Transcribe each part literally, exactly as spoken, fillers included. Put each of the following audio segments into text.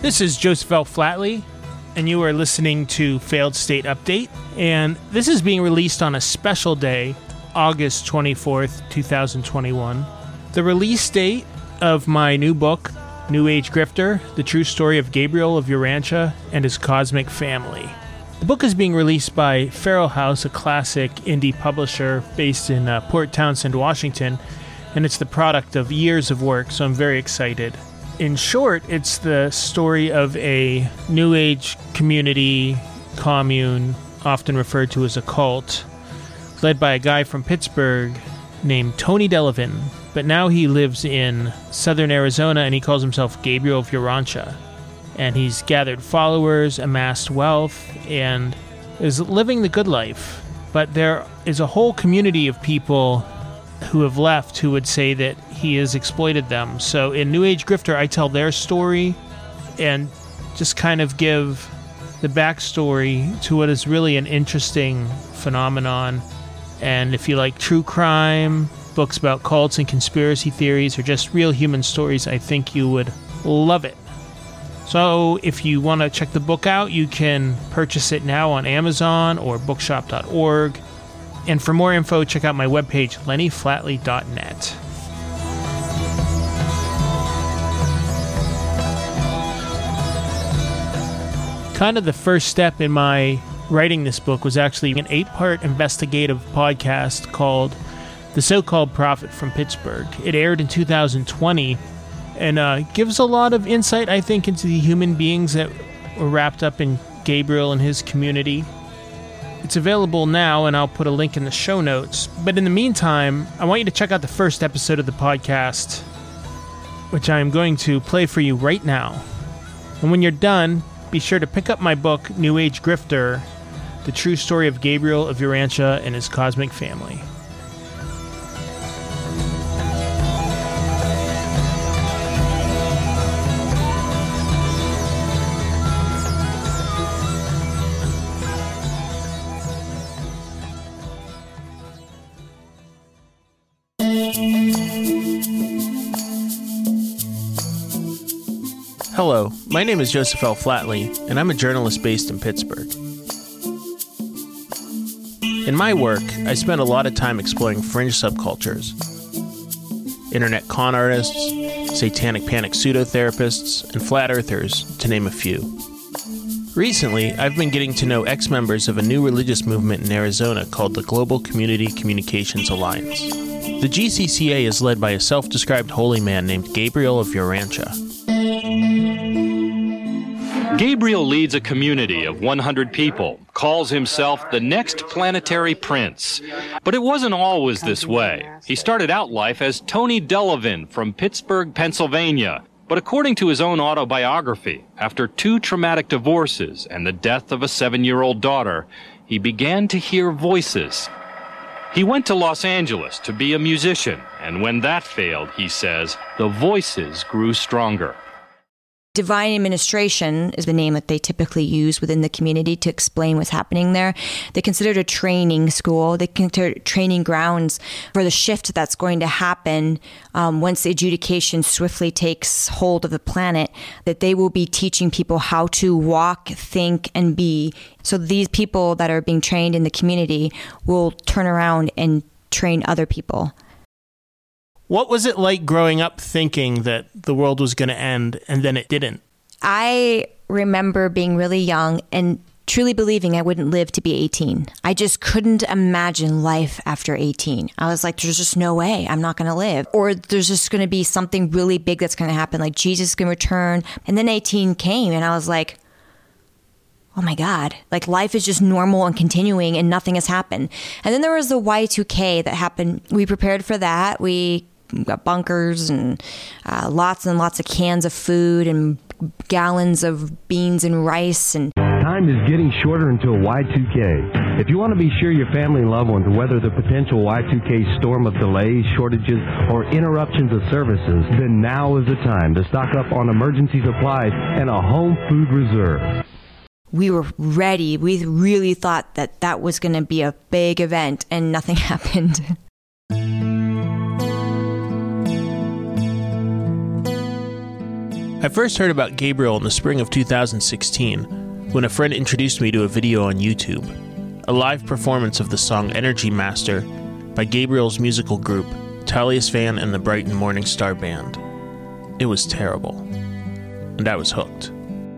This is Joseph L. Flatley, and you are listening to Failed State Update. And this is being released on a special day, August twenty-fourth, twenty twenty-one. The release date of my new book, New Age Grifter, The True Story of Gabriel of Urantia and His Cosmic Family. The book is being released by Feral House, a classic indie publisher based in uh, Port Townsend, Washington, and it's the product of years of work, so I'm very excited. In short, it's the story of a New Age community, commune, often referred to as a cult, led by a guy from Pittsburgh named Tony Delavan, but now he lives in southern Arizona and he calls himself Gabriel of Urantia. And he's gathered followers, amassed wealth, and is living the good life. But there is a whole community of people who have left who would say that he has exploited them. So in New Age Grifter, I tell their story and just kind of give the backstory to what is really an interesting phenomenon. And if you like true crime, books about cults and conspiracy theories, or just real human stories, I think you would love it. So if you want to check the book out, you can purchase it now on Amazon or bookshop dot org. And for more info, check out my webpage, lenny flatley dot net. Kind of the first step in my writing this book was actually an eight-part investigative podcast called The So-Called Prophet from Pittsburgh. It aired in two thousand twenty and uh, gives a lot of insight, I think, into the human beings that were wrapped up in Gabriel and his community. It's available now, and I'll put a link in the show notes. But in the meantime, I want you to check out the first episode of the podcast, which I am going to play for you right now. And when you're done, be sure to pick up my book, New Age Grifter, The True Story of Gabriel of Urantia and His Cosmic Family. Hello, my name is Joseph L. Flatley, and I'm a journalist based in Pittsburgh. In my work, I spend a lot of time exploring fringe subcultures, internet con artists, satanic panic pseudotherapists, and flat earthers, to name a few. Recently, I've been getting to know ex-members of a new religious movement in Arizona called the Global Community Communications Alliance. The G C C A is led by a self-described holy man named Gabriel of Urantia. Gabriel leads a community of one hundred people, calls himself the next planetary prince. But it wasn't always this way. He started out life as Tony Delavan from Pittsburgh, Pennsylvania. But according to his own autobiography, after two traumatic divorces and the death of a seven-year-old daughter, he began to hear voices. He went to Los Angeles to be a musician, and when that failed, he says, the voices grew stronger. Divine Administration is the name that they typically use within the community to explain what's happening there. They consider it a training school. They consider it training grounds for the shift that's going to happen um, once the adjudication swiftly takes hold of the planet, that they will be teaching people how to walk, think, and be. So these people that are being trained in the community will turn around and train other people. What was it like growing up thinking that the world was going to end and then it didn't? I remember being really young and truly believing I wouldn't live to be eighteen. I just couldn't imagine life after eighteen. I was like, there's just no way I'm not going to live. Or there's just going to be something really big that's going to happen, like Jesus is going to return. And then eighteen came and I was like, oh my God, like life is just normal and continuing and nothing has happened. And then there was the Y two K that happened. We prepared for that. We got bunkers and uh, lots and lots of cans of food and gallons of beans and rice. And time is getting shorter until Y two K. If you want to be sure your family and loved ones weather the potential Y two K storm of delays, shortages, or interruptions of services, then now is the time to stock up on emergency supplies and a home food reserve. We were ready. We really thought that that was going to be a big event, and nothing happened. I first heard about Gabriel in the spring of two thousand sixteen, when a friend introduced me to a video on YouTube, a live performance of the song Energy Master by Gabriel's musical group, Talius Van and the Brighton Morning Star Band. It was terrible, and I was hooked.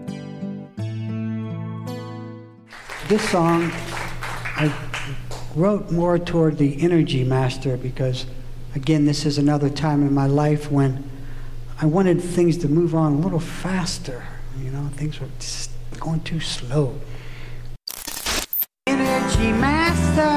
This song I wrote more toward the Energy Master because, again, this is another time in my life when I wanted things to move on a little faster. You know, things were just going too slow. Energy Master,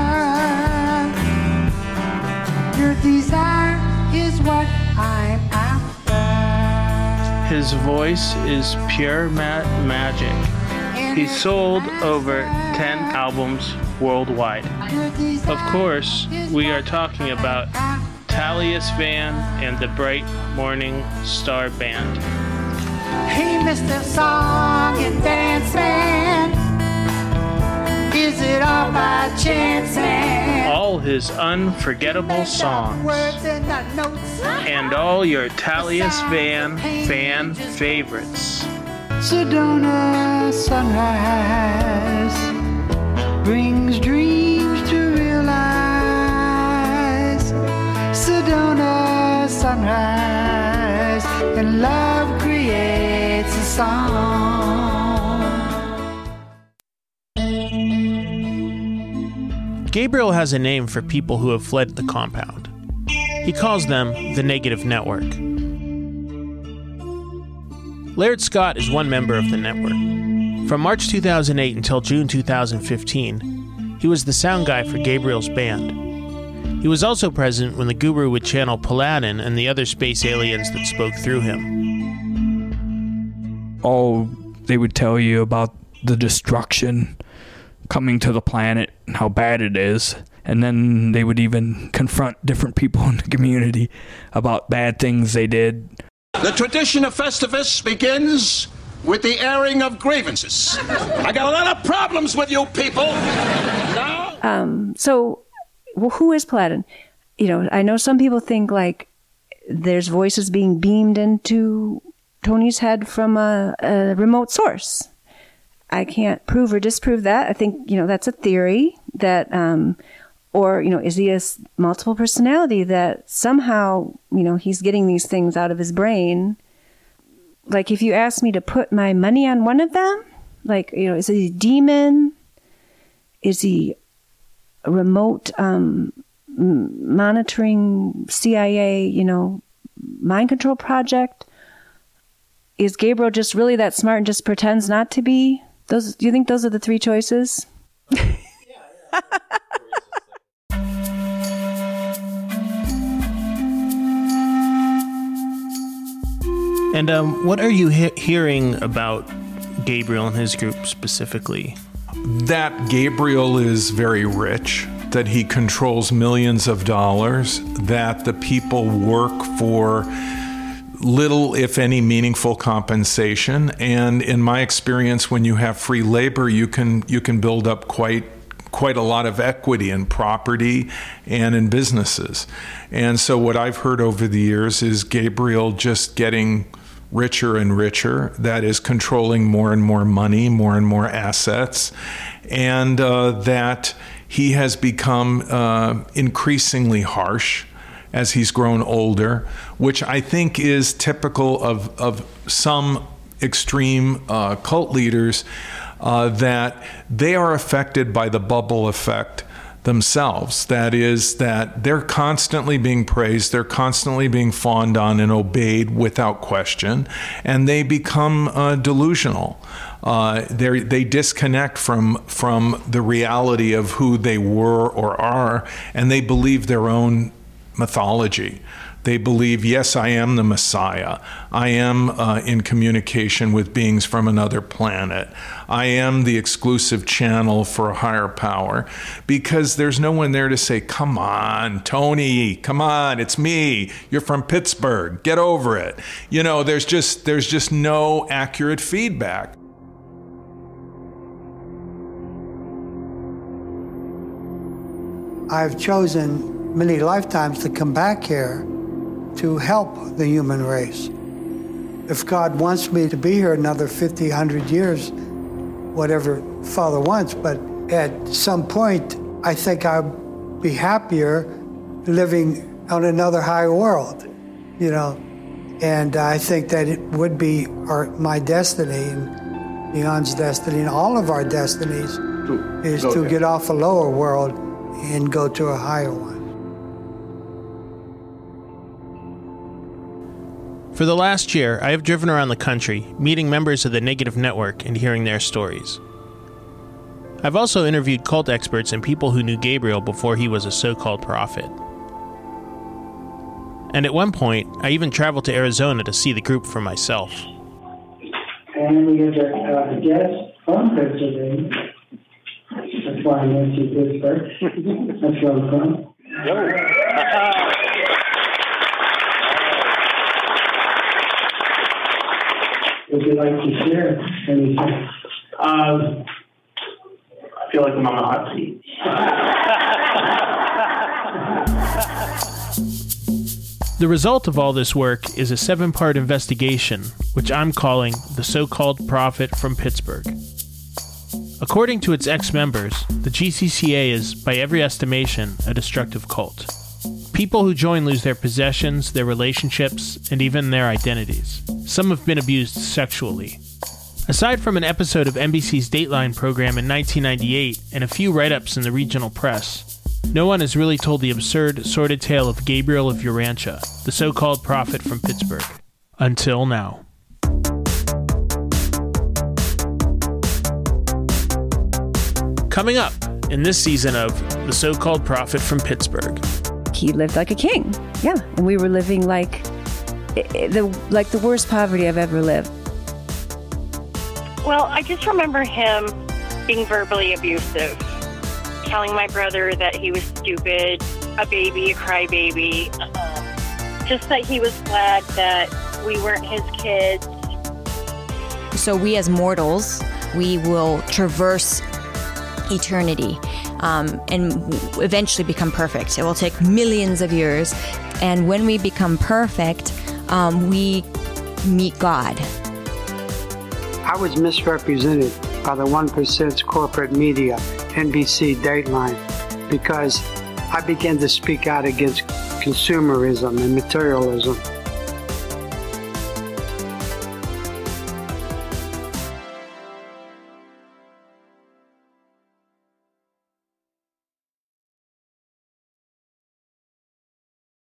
your desire is what I'm after. His voice is pure ma- magic. He sold over ten albums worldwide. Of course, we are talking about Talius Van and the Bright Morning Star Band. Hey, Mister Song and Dance Man, is it all by chance, man? All his unforgettable songs and all your Talius Van fan favorites. Sedona sunrise brings dreams to realize. Sedona sunrise, and love creates a song. Gabriel has a name for people who have fled the compound. He calls them the Negative Network. Laird Scott is one member of the network. From March two thousand eight until June two thousand fifteen, he was the sound guy for Gabriel's band. He was also present when the guru would channel Paladin and the other space aliens that spoke through him. Oh, they would tell you about the destruction coming to the planet and how bad it is. And then they would even confront different people in the community about bad things they did. The tradition of Festivus begins with the airing of grievances. I got a lot of problems with you people. Now? Um, so, well, who is Paladin? You know, I know some people think like there's voices being beamed into Tony's head from a, a remote source. I can't prove or disprove that. I think, you know, that's a theory that, um, or, you know, is he a multiple personality that somehow, you know, he's getting these things out of his brain? Like, if you ask me to put my money on one of them, like, you know, is he a demon? Is he a remote um, monitoring C I A, you know, mind control project? Is Gabriel just really that smart and just pretends not to be? Those, do you think those are the three choices? yeah, yeah. And um, what are you he- hearing about Gabriel and his group specifically? That Gabriel is very rich, that he controls millions of dollars, that the people work for little, if any, meaningful compensation. And in my experience, when you have free labor, you can you can build up quite quite a lot of equity in property and in businesses. And so what I've heard over the years is Gabriel just getting richer and richer, that is controlling more and more money, more and more assets, and uh, that he has become uh, increasingly harsh as he's grown older, which I think is typical of, of some extreme uh, cult leaders, uh, that they are affected by the bubble effect themselves. That is, that they're constantly being praised, they're constantly being fawned on and obeyed without question, and they become uh, delusional. Uh, they they disconnect from from the reality of who they were or are, and they believe their own mythology. They believe, yes, I am the Messiah. I am uh, in communication with beings from another planet. I am the exclusive channel for a higher power, because there's no one there to say, come on, Tony, come on, it's me. You're from Pittsburgh. Get over it. You know, there's just there's just no accurate feedback. I've chosen many lifetimes to come back here to help the human race. if God wants me to be here another fifty, one hundred years, whatever Father wants, but at some point, I think I'll be happier living on another high world, you know. And I think that it would be our, my destiny and Leon's destiny and all of our destinies is to get off a lower world and go to a higher one. For the last year, I have driven around the country, meeting members of the Negative Network and hearing their stories. I've also interviewed cult experts and people who knew Gabriel before he was a so-called prophet. And at one point, I even traveled to Arizona to see the group for myself. And we have a uh, guest from Pennsylvania. That's why I went to Pittsburgh. That's where I'm from. Would you like to share anything? Um, I feel like I'm on the hot seat. The result of all this work is a seven-part investigation, which I'm calling The So-Called Prophet from Pittsburgh. According to its ex-members, the G C C A is, by every estimation, a destructive cult. People who join lose their possessions, their relationships, and even their identities. Some have been abused sexually. Aside from an episode of N B C's Dateline program in nineteen ninety-eight and a few write-ups in the regional press, no one has really told the absurd, sordid tale of Gabriel of Urantia, the so-called prophet from Pittsburgh. Until now. Coming up in this season of The So-Called Prophet from Pittsburgh. He lived like a king, yeah, and we were living like the like the worst poverty I've ever lived. Well, I just remember him being verbally abusive, telling my brother that he was stupid, a baby, a crybaby, uh, just that he was glad that we weren't his kids. So we as mortals, we will traverse eternity um, and eventually become perfect. It will take millions of years. And when we become perfect, um, we meet God. I was misrepresented by the one percent corporate media, N B C, Dateline, because I began to speak out against consumerism and materialism.